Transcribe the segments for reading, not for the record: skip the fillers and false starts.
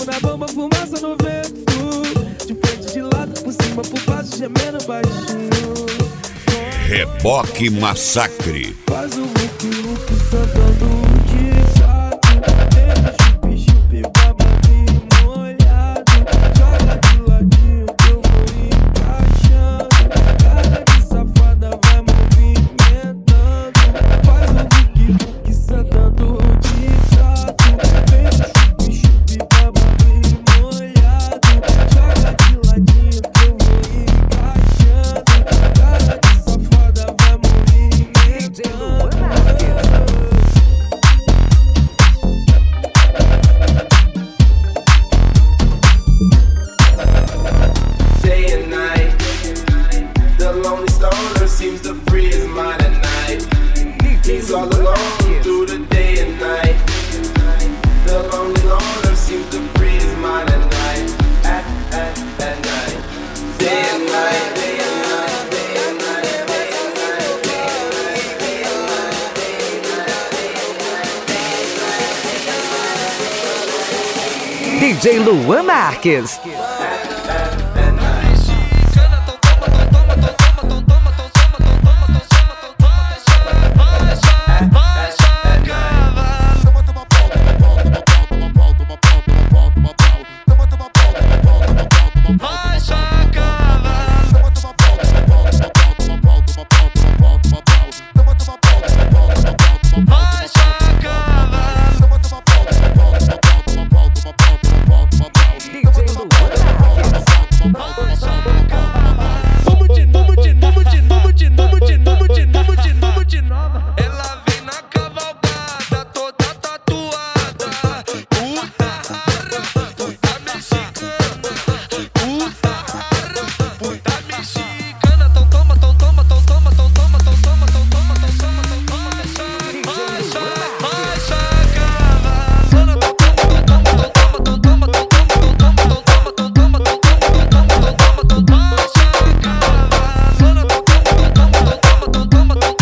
Fogo na bomba, fumaça no vento. De frente, de lado, por cima, por baixo, gemendo baixinho. Reboque Massacre. Faz o look, santando de fato. Deixa o chupi, babadinho molhado. Joga de ladinho que eu vou encaixando. Cara de safada vai movimentando. Faz o look, santando de fato. Deixa o chupi, babadinho molhado. Joga de ladinho que eu vou encaixando. Cara de safada vai movimentando. Day and night, the lonely stoner seems to free his mind at night. He's all alone through the day and night. The lonely loner seems to free his mind at night. At night. Day and night, day and night, day and night, day and night, day and night, day and night, day and night, day and night, day and night. DJ Luan Marques. Ela vem na cavalgada, toda tatuada. Puta mexicana. Puta mexicana. Tão toma, tão toma, tão toma, tão toma, tão toma, tão toma, tão toma, tão toma, marcha cavalona. Tão toma, tão toma, tão toma, tão toma, tão toma, tão toma, tão toma, tão toma, tão toma, tão toma, marcha cavalona. Tão toma, tão toma, tão toma, tão toma, tão toma, tão toma, tão toma, tão toma,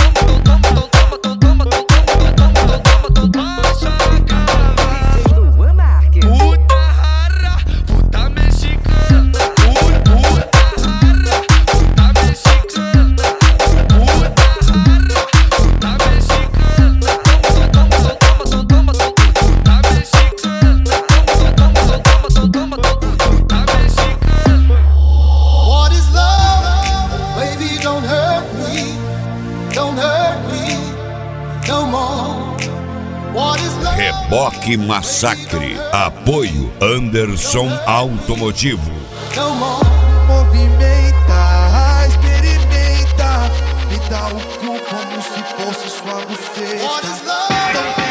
Luan Marques. puta rara, puta mexicana. Puta rara, puta mexicana. Puta rara, puta mexicana. Tão toma, tão toma, puta mexicana. Tão toma, puta mexicana. What is love? Baby, don't hurt me no more. What is love? Reboque Massacre. Apoio Anderson Automotivo. No more. Movimenta, experimenta. Me dá o cu como se fosse sua buceta. What is love?